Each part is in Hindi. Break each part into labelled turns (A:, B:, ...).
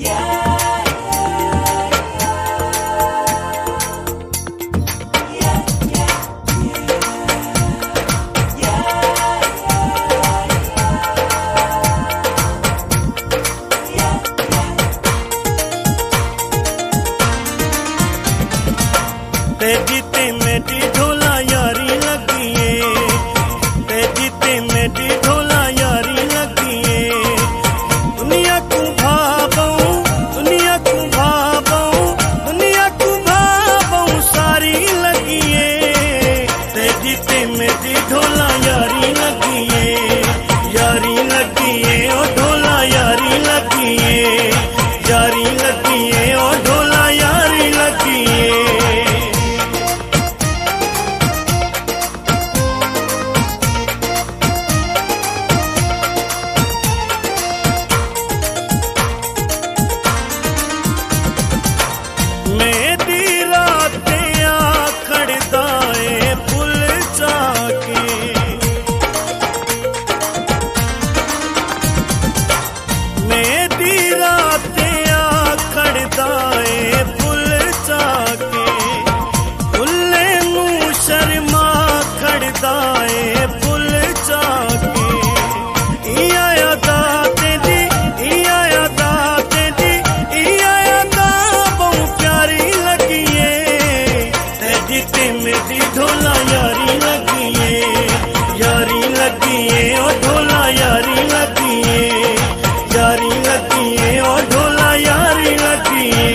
A: जीते मेरी ढोला यारी लगिए, जीते मेरी ढोला यारी लगिए। दुनिया को भावूं, दुनिया को भावूं, दुनिया को भावूं सारी लगिए। जीते मेरी ढोला यारी लगिए, यारी लगिए ओ ढोला यारी लगिए, यारी लगिए ओ ढोला यारी लगिए। मेरी रातें आखड़दाए फुल जाके, मेरी रातें आखड़दाए फुल जाके। फुल्ले मुँह शर्मा खड़दाए फुल जाके। इया यादा तेरी, इया यादा तेरी, इया यादा बहु प्यारी लगिए। जीते मेरी ढोला यारी लगिए, यारी लगिए ओ ढोला यारी लगिए, यारी लगिए ओ ढोला यारी लगिए।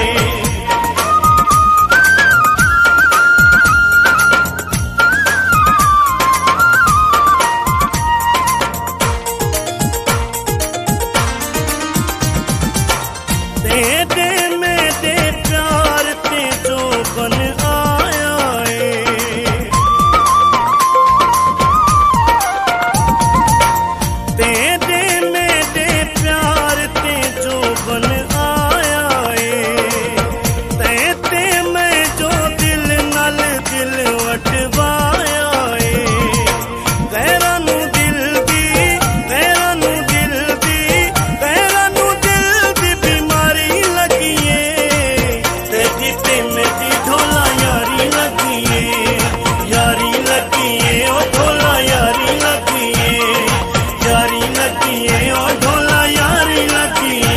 A: दे दे मेरे प्यार ते जो बन आया है, दे दे मेरे प्यार ते जो बन आया है। ते मैं जो दिल नाल दिल वटवाया है। गैरां नू दिल दी, गैरां नू दिल दी, गैरां नू दिल दी बीमारी लगिए। जीते मेरी ढोला यारी लगिए, यारी लगिए ओ ढोला यारी लगिए, यारी लगिए ओ ढोला यारी लगिए।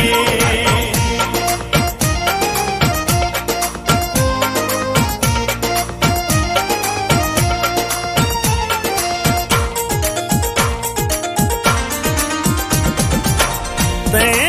A: ते